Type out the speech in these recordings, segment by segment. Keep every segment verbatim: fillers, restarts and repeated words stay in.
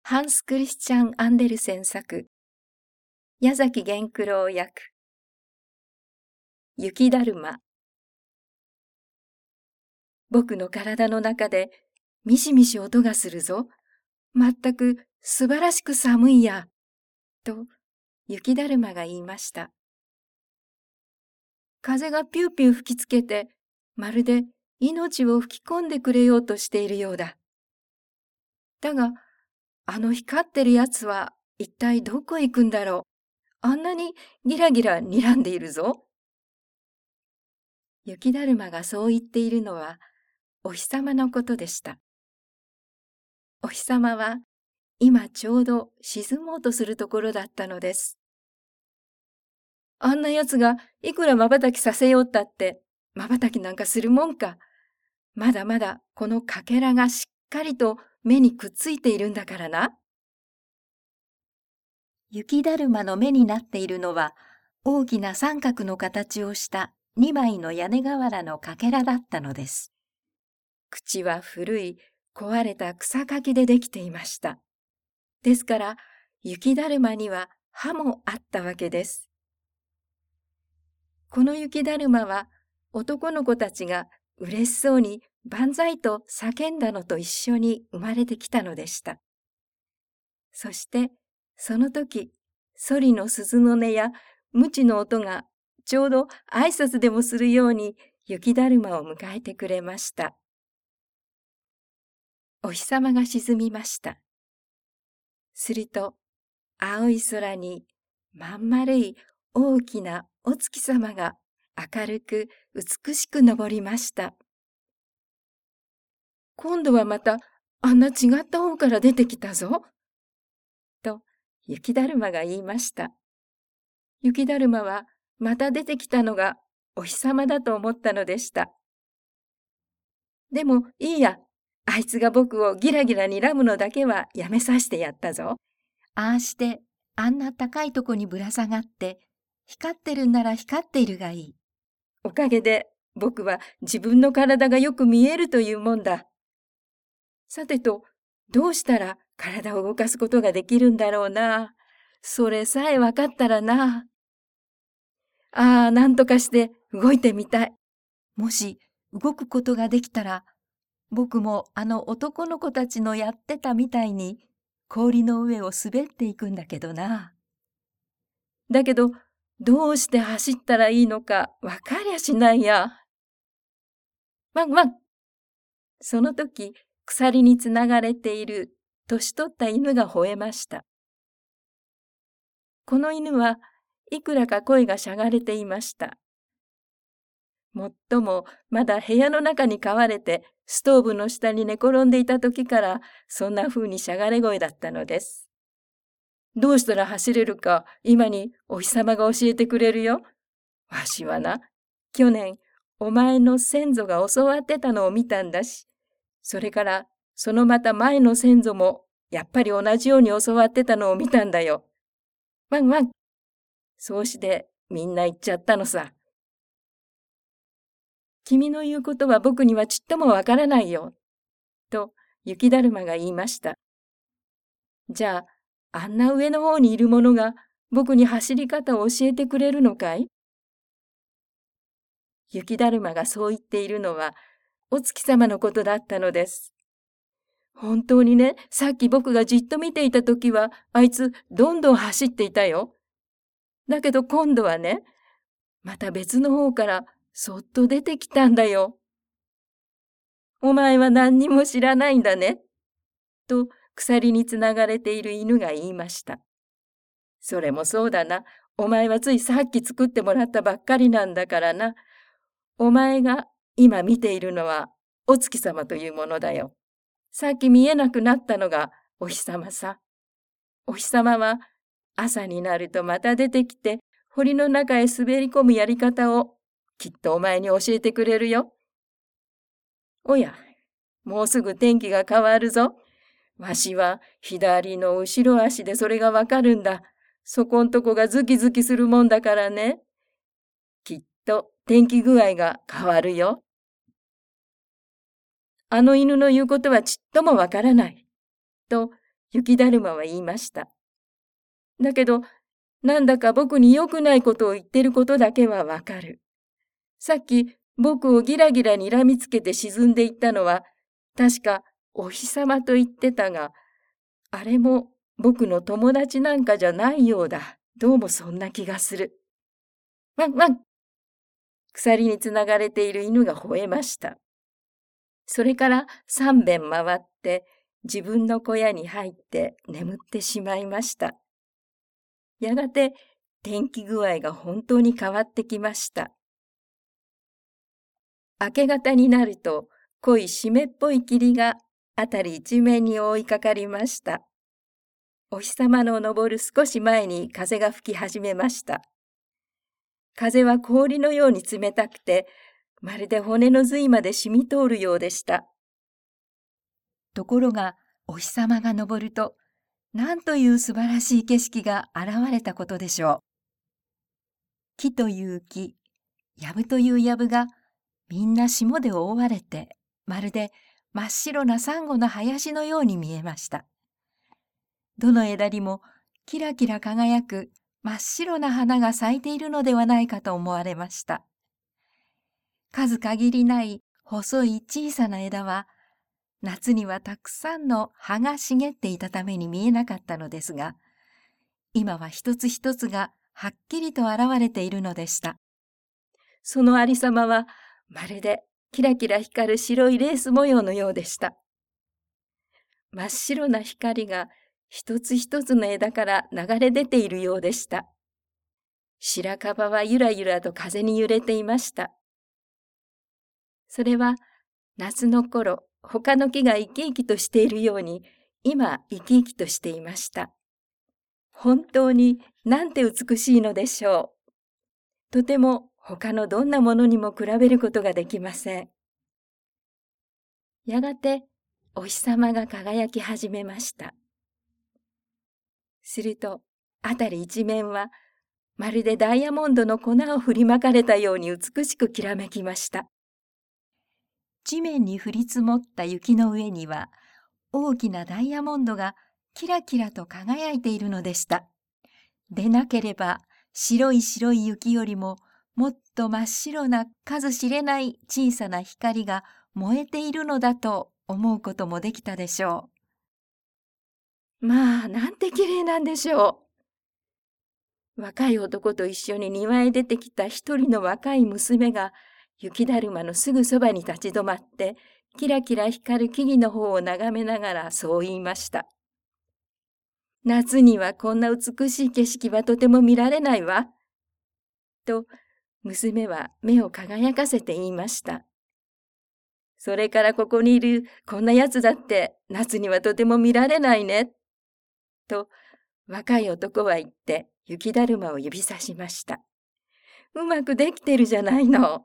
ハンス・クリスチャン・アンデルセン作、矢崎源九郎役、雪だるま。僕の体の中でミシミシ音がするぞ。まったく素晴らしく寒いや。と雪だるまが言いました。風がピューピュー吹きつけて、まるで命を吹き込んでくれようとしているようだ。だが、あの光ってるやつは一体どこへ行くんだろう。あんなにギラギラ睨んでいるぞ。雪だるまがそう言っているのは、お日様のことでした。お日様は今ちょうど沈もうとするところだったのです。あんなやつがいくら瞬きさせようったって、瞬きなんかするもんか。まだまだこのかけらがしっかりと目にくっついているんだからな。雪だるまの目になっているのは、大きな三角の形をした二枚の屋根瓦のかけらだったのです。口は古い壊れた草かきでできていました。ですから、雪だるまには歯もあったわけです。この雪だるまは、男の子たちが嬉しそうに万歳と叫んだのと一緒に生まれてきたのでした。そして、その時、ソリの鈴の音や鞭の音がちょうど挨拶でもするように雪だるまを迎えてくれました。お日様が沈みました。すると、青い空にまん丸い大きなお月様が明るく美しく昇りました。今度はまたあんな違った方から出てきたぞ。と雪だるまが言いました。雪だるまはまた出てきたのがお日様だと思ったのでした。でもいいや、あいつが僕をギラギラ睨むのだけはやめさせてやったぞ。ああしてあんな高いとこにぶら下がって、光ってるんなら光っているがいい。おかげで僕は自分の体がよく見えるというもんだ。さてと、どうしたら体を動かすことができるんだろうな。それさえ分かったらな。ああ、なんとかして動いてみたい。もし動くことができたら、僕もあの男の子たちのやってたみたいに氷の上を滑っていくんだけどな。だけど、どうして走ったらいいのか分かりゃしないや。ワンワン。その時、鎖につながれている年取った犬が吠えました。この犬はいくらか声がしゃがれていました。もっともまだ部屋の中に飼われてストーブの下に寝転んでいた時からそんな風にしゃがれ声だったのです。どうしたら走れるか今にお日様が教えてくれるよ。わしはな、去年お前の先祖が教わってたのを見たんだし、それからそのまた前の先祖もやっぱり同じように教わってたのを見たんだよ。ワンワン。そうしてみんな言っちゃったのさ。君の言うことは僕にはちっともわからないよ。と雪だるまが言いました。じゃあ、あんな上の方にいるものが僕に走り方を教えてくれるのかい？雪だるまがそう言っているのはお月様のことだったのです。本当にね、さっき僕がじっと見ていたときはあいつどんどん走っていたよ。だけど今度はね、また別の方からそっと出てきたんだよ。お前は何にも知らないんだね。と鎖につながれている犬が言いました。それもそうだな。お前はついさっき作ってもらったばっかりなんだからな。お前が今見ているのはお月様というものだよ。さっき見えなくなったのがお日様さ。お日様は朝になるとまた出てきて堀の中へ滑り込むやり方をきっとお前に教えてくれるよ。おや、もうすぐ天気が変わるぞ。わしは左の後ろ足でそれがわかるんだ。そこんとこがズキズキするもんだからね。きっと天気具合が変わるよ。あの犬の言うことはちっともわからない。と雪だるまは言いました。だけど、なんだか僕に良くないことを言ってることだけはわかる。さっき僕をギラギラにらみつけて沈んでいったのは、確かお日様と言ってたが、あれも僕の友達なんかじゃないようだ。どうもそんな気がする。ワンワン。鎖につながれている犬が吠えました。それから三遍回って自分の小屋に入って眠ってしまいました。やがて天気具合が本当に変わってきました。明け方になると濃い湿っぽい霧があたり一面に覆いかかりました。お日様の昇る少し前に風が吹き始めました。風は氷のように冷たくて、まるで骨の髄まで染み通るようでした。ところが、お日様が昇ると、なんという素晴らしい景色が現れたことでしょう。木という木、藪という藪が、みんな霜で覆われて、まるで真っ白なサンゴの林のように見えました。どの枝にもキラキラ輝く真っ白な花が咲いているのではないかと思われました。数限りない細い小さな枝は、夏にはたくさんの葉が茂っていたために見えなかったのですが、今は一つ一つがはっきりと現れているのでした。そのありさまは、まるでキラキラ光る白いレース模様のようでした。真っ白な光が一つ一つの枝から流れ出ているようでした。白樺はゆらゆらと風に揺れていました。それは夏の頃、他の木が生き生きとしているように、今生き生きとしていました。本当になんて美しいのでしょう。とても他のどんなものにも比べることができません。やがてお日様が輝き始めました。すると、あたり一面は、まるでダイヤモンドの粉を振りまかれたように美しくきらめきました。地面に降り積もった雪の上には、大きなダイヤモンドがキラキラと輝いているのでした。でなければ、白い白い雪よりも、もっと真っ白な数知れない小さな光が燃えているのだと思うこともできたでしょう。まあ、なんて綺麗なんでしょう。若い男と一緒に庭へ出てきた一人の若い娘が、雪だるまのすぐそばに立ち止まって、キラキラ光る木々の方を眺めながらそう言いました。夏にはこんな美しい景色はとても見られないわ。と、娘は目を輝かせて言いました。それからここにいるこんなやつだって夏にはとても見られないね。と、若い男は言って雪だるまを指さしました。うまくできてるじゃないの。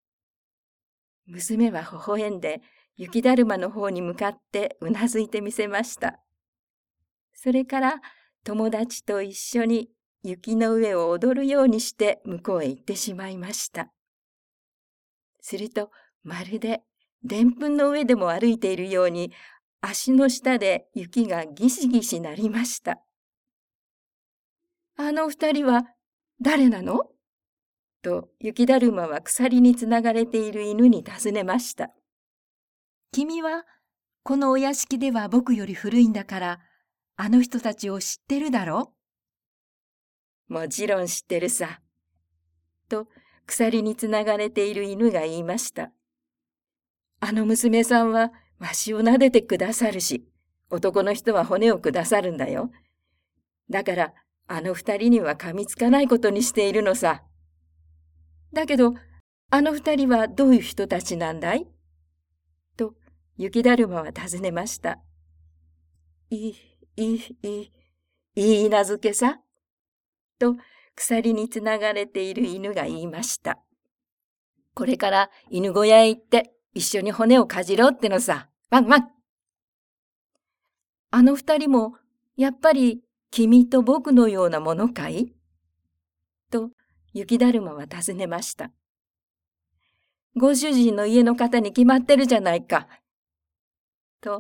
娘は微笑んで雪だるまの方に向かってうなずいてみせました。それから友達と一緒に雪の上を踊るようにして向こうへ行ってしまいました。するとまるででんぷんの上でも歩いているように足の下で雪がギシギシ鳴りました。あの二人は誰なの？と雪だるまは鎖につながれている犬に尋ねました。君はこのお屋敷では僕より古いんだから、あの人たちを知ってるだろ？もちろん知ってるさ。と鎖につながれている犬が言いました。あの娘さんはわしを撫でてくださるし、男の人は骨をくださるんだよ。だからあの二人には噛みつかないことにしているのさ。だけど、あの二人はどういう人たちなんだい？と、雪だるまは尋ねました。い、い、い、いい名付けさ。と、鎖につながれている犬が言いました。これから犬小屋へ行って一緒に骨をかじろうってのさ。ワンワン。あの二人も、やっぱり君と僕のようなものかい？と、雪だるまは尋ねました。ご主人の家の方に決まってるじゃないか。と、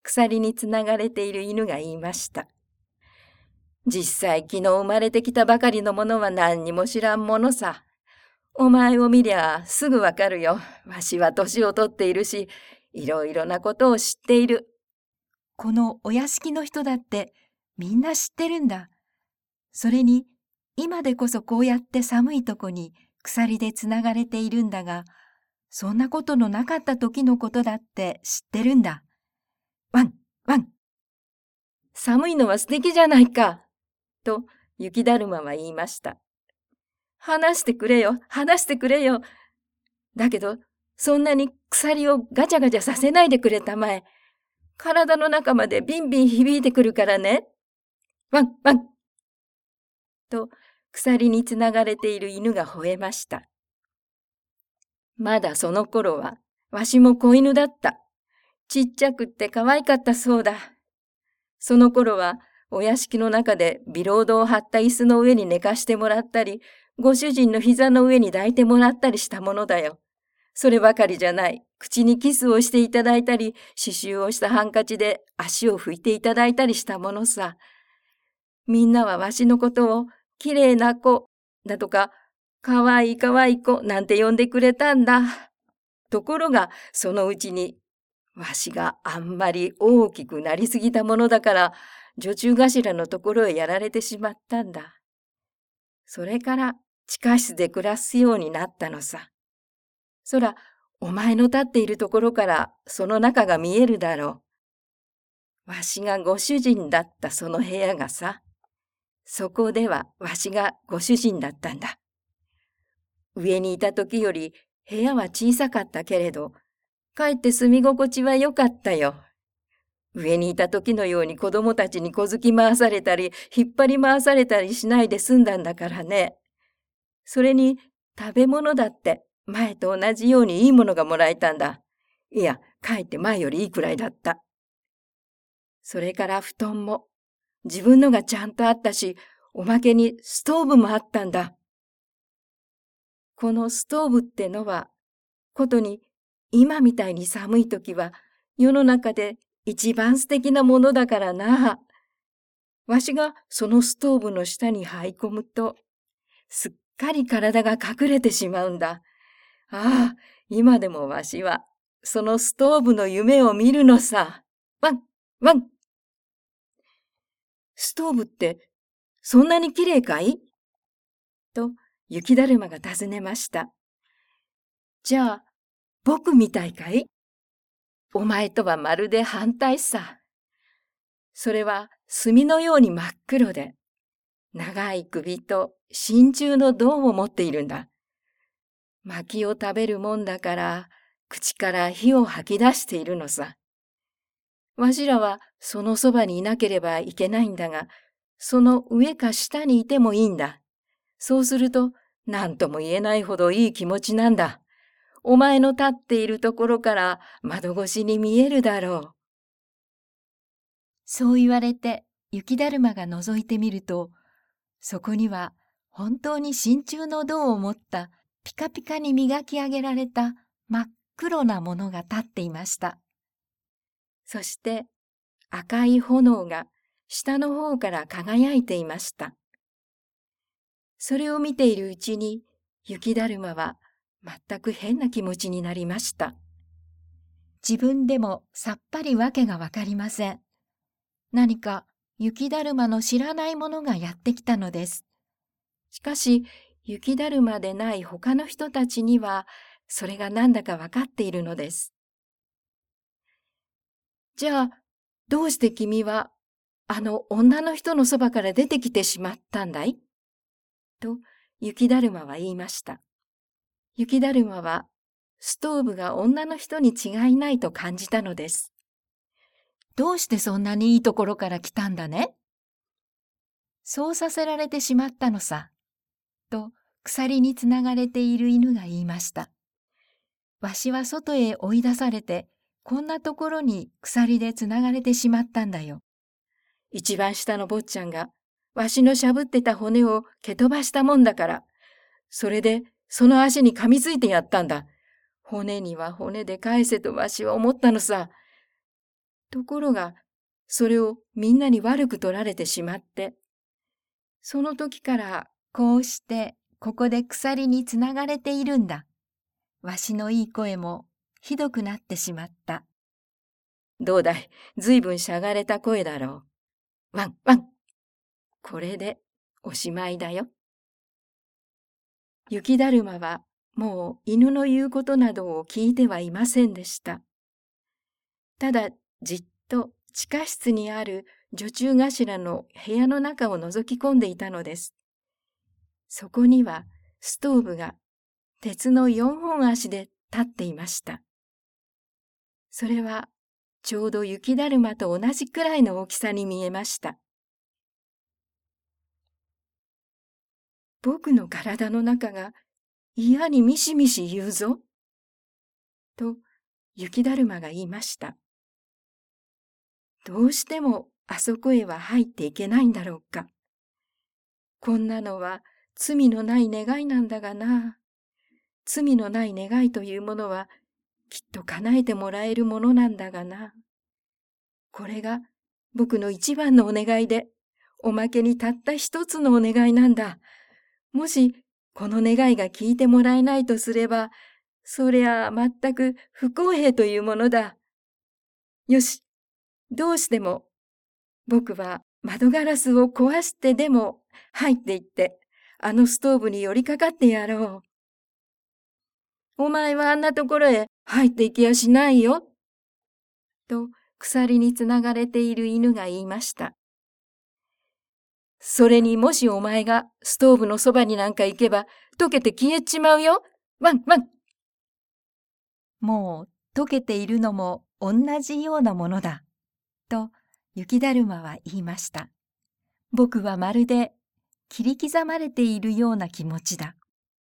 鎖につながれている犬が言いました。実際昨日生まれてきたばかりのものは何にも知らんものさ。お前を見りゃすぐわかるよ。わしは年をとっているし、いろいろなことを知っている。 このお屋敷の人だってみんな知ってるんだ。それに今でこそこうやって寒いとこに鎖でつながれているんだが、そんなことのなかった時のことだって知ってるんだ。ワン、ワン。 寒いのは素敵じゃないか。と雪だるまは言いました。話してくれよ、話してくれよ。だけど、そんなに鎖をガチャガチャさせないでくれたまえ。体の中までビンビン響いてくるからね。ワン、ワン。と、鎖につながれている犬が吠えました。まだその頃は、わしも子犬だった。ちっちゃくって可愛かったそうだ。その頃は、お屋敷の中でビロードを張った椅子の上に寝かしてもらったり、ご主人の膝の上に抱いてもらったりしたものだよ。そればかりじゃない。口にキスをしていただいたり、刺繍をしたハンカチで足を拭いていただいたりしたものさ。みんなはわしのことを、きれいな子、だとか、かわいいかわいい子、なんて呼んでくれたんだ。ところが、そのうちに、わしがあんまり大きくなりすぎたものだから、女中頭のところへやられてしまったんだ。それから地下室で暮らすようになったのさ。そら、お前の立っているところからその中が見えるだろう。わしがご主人だったその部屋がさ、そこではわしがご主人だったんだ。上にいた時より部屋は小さかったけれど、かえって住み心地は良かったよ。上にいた時のように子供たちに小突き回されたり、引っ張り回されたりしないで済んだんだからね。それに食べ物だって前と同じようにいいものがもらえたんだ。いや、かえって前よりいいくらいだった。それから布団も自分のがちゃんとあったし、おまけにストーブもあったんだ。このストーブってのは、ことに今みたいに寒い時は世の中で一番素敵なものだからな。わしがそのストーブの下に這い込むと、すっかり体が隠れてしまうんだ。ああ、今でもわしは、そのストーブの夢を見るのさ。ワン、ワン。ストーブって、そんなに綺麗かい？と、雪だるまが尋ねました。じゃあ、僕みたいかい？お前とはまるで反対さ。それは炭のように真っ黒で、長い首と真鍮の胴を持っているんだ。薪を食べるもんだから、口から火を吐き出しているのさ。わしらはそのそばにいなければいけないんだが、その上か下にいてもいいんだ。そうすると、何とも言えないほどいい気持ちなんだ。お前の立っているところから窓越しに見えるだろう。 そう言われて雪だるまが覗いてみると、そこには本当に真鍮の胴を持ったピカピカに磨き上げられた真っ黒なものが立っていました。 そして赤い炎が下の方から輝いていました。それを見ているうちに雪だるまは全く変な気持ちになりました。 自分でもさっぱりわけがわかりません。何か雪だるまの知らないものがやってきたのです。 しかし、雪だるまでない他の人たちには、それがなんだかわかっているのです。じゃあ、どうして君は、あの女の人のそばから出てきてしまったんだい？と、雪だるまは言いました。雪だるまは、ストーブが女の人に違いないと感じたのです。 どうしてそんなにいいところから来たんだね？そうさせられてしまったのさ。と、鎖につながれている犬が言いました。わしは外へ追い出されて、こんなところに鎖でつながれてしまったんだよ。 一番下の坊ちゃんが、わしのしゃぶってた骨を蹴飛ばしたもんだから、それでその足に噛みついてやったんだ。骨には骨で返せとわしは思ったのさ。 ところが、それをみんなに悪く取られてしまって、その時からこうしてここで鎖につながれているんだ。わしのいい声もひどくなってしまった。 どうだい、ずいぶんしゃがれた声だろう。ワンワン。これでおしまいだよ。雪だるまはもう犬の言うことなどを聞いてはいませんでした。ただじっと地下室にある女中頭の部屋の中を覗き込んでいたのです。そこにはストーブが鉄の四本足で立っていました。それはちょうど雪だるまと同じくらいの大きさに見えました。僕の体の中が嫌にミシミシ言うぞ。と雪だるまが言いました。どうしてもあそこへは入っていけないんだろうか。こんなのは罪のない願いなんだがな。罪のない願いというものはきっと叶えてもらえるものなんだがな。これが僕の一番のお願いで、おまけにたった一つのお願いなんだ。もしこの願いが聞いてもらえないとすれば、そりゃ全く不公平というものだ。よし、どうしても僕は窓ガラスを壊してでも入っていって、あのストーブに寄りかかってやろう。お前はあんなところへ入っていきやしないよ。と鎖につながれている犬が言いました。それにもしお前がストーブのそばになんか行けば溶けて消えちまうよ。ワンワン。 もう溶けているのも同じようなものだ。と雪だるまは言いました。僕はまるで切り刻まれているような気持ちだ。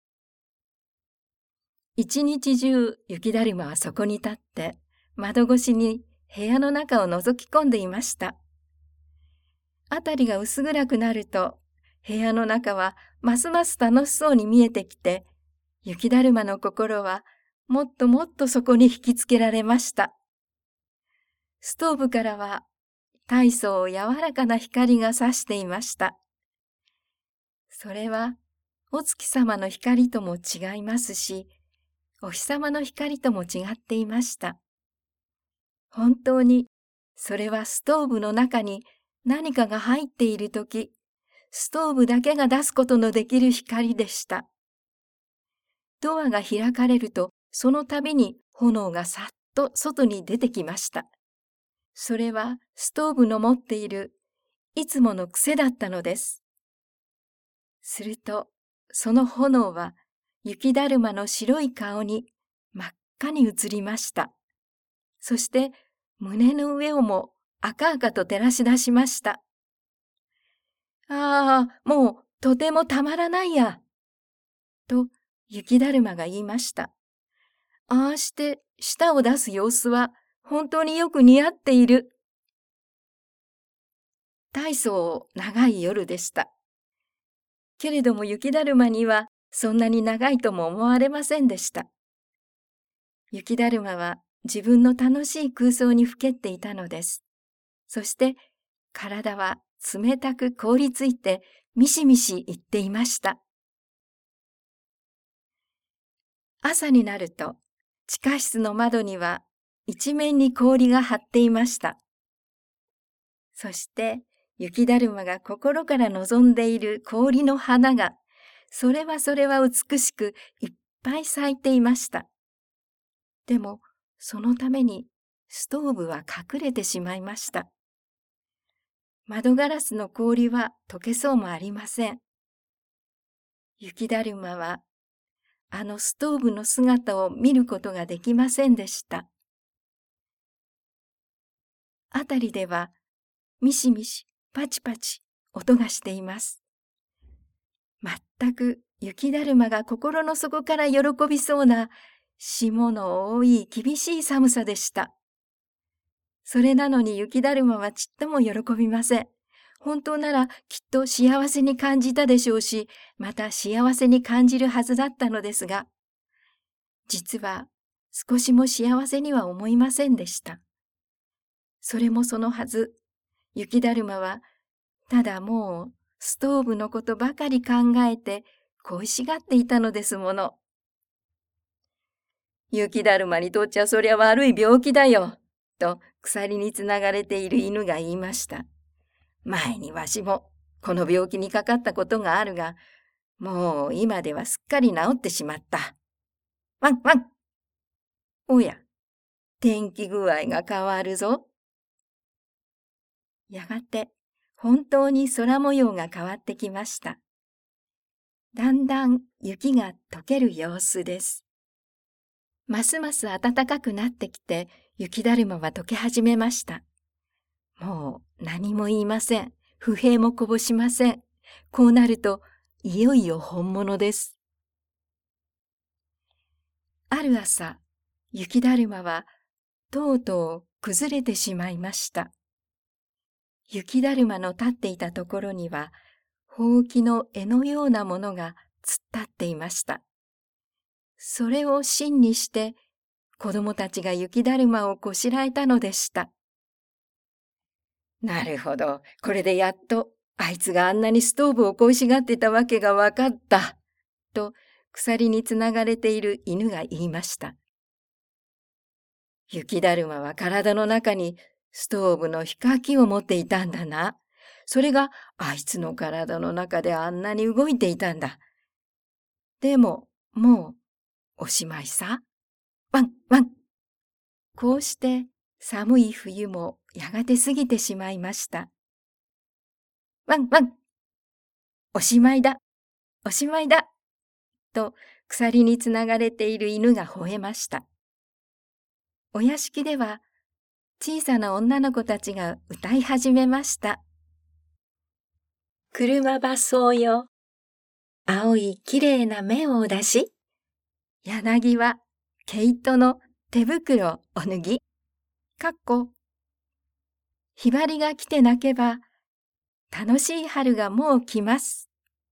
一日中雪だるまはそこに立って窓越しに部屋の中を覗き込んでいました。あたりが薄暗くなると部屋の中はますます楽しそうに見えてきて、雪だるまの心はもっともっとそこに引きつけられました。ストーブからは大層柔らかな光が差していました。それはお月様の光とも違いますし、お日様の光とも違っていました。本当にそれはストーブの中に何かが入っているとき、ストーブだけが出すことのできる光でした。ドアが開かれると、その度に炎がさっと外に出てきました。それはストーブの持っているいつもの癖だったのです。すると、その炎は雪だるまの白い顔に真っ赤に映りました。そして胸の上をも赤々と照らし出しました。ああ、もうとてもたまらないや。と雪だるまが言いました。ああして舌を出す様子は本当によく似合っている。大層長い夜でした。けれども雪だるまにはそんなに長いとも思われませんでした。雪だるまは自分の楽しい空想にふけっていたのです。そして体は冷たく凍りついてミシミシ言っていました。朝になると地下室の窓には一面に氷が張っていました。そして雪だるまが心から望んでいる氷の花が、それはそれは美しくいっぱい咲いていました。でもそのためにストーブは隠れてしまいました。窓ガラスの氷は溶けそうもありません。雪だるまはあのストーブの姿を見ることができませんでした。あたりではミシミシパチパチ音がしています。まったく雪だるまが心の底から喜びそうな霜の多い厳しい寒さでした。それなのに雪だるまはちっとも喜びません。本当ならきっと幸せに感じたでしょうし、また幸せに感じるはずだったのですが、実は少しも幸せには思いませんでした。 それもそのはず。雪だるまは、ただもうストーブのことばかり考えて恋しがっていたのですもの。雪だるまにとっちゃそりゃ悪い病気だよ、と鎖につながれている犬が言いました。前にわしもこの病気にかかったことがあるが、もう今ではすっかり治ってしまった。ワンワン。おや、天気具合が変わるぞ。やがて本当に空模様が変わってきました。だんだん雪が溶ける様子です。ますます暖かくなってきて、雪だるまは溶け始めました。もう何も言いません。不平もこぼしません。こうなると、いよいよ本物です。ある朝、雪だるまはとうとう崩れてしまいました。雪だるまの立っていたところには、ほうきの柄のようなものが突っ立っていました。それを芯にして、子供たちが雪だるまをこしらえたのでした。なるほど、これでやっと、あいつがあんなにストーブを恋しがってたわけがわかった、と鎖につながれている犬が言いました。雪だるまは体の中にストーブの火かきを持っていたんだな。それがあいつの体の中であんなに動いていたんだ。でも、もう、おしまいさ。ワン、ワン。こうして寒い冬もやがて過ぎてしまいました。ワン、ワン。おしまいだ。おしまいだ。と鎖につながれている犬が吠えました。お屋敷では小さな女の子たちが歌い始めました。車馬そうよ。青いきれいな目を出し、柳は毛糸の手袋お脱ぎ。かっこ。ひばりが来て泣けば、楽しい春がもう来ます。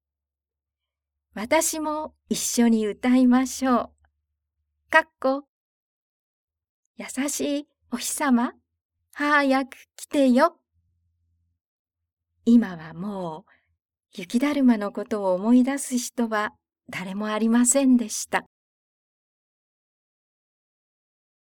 私も一緒に歌いましょう。かっこ。優しいお日様、早く来てよ。今はもう雪だるまのことを思い出す人は誰もありませんでした。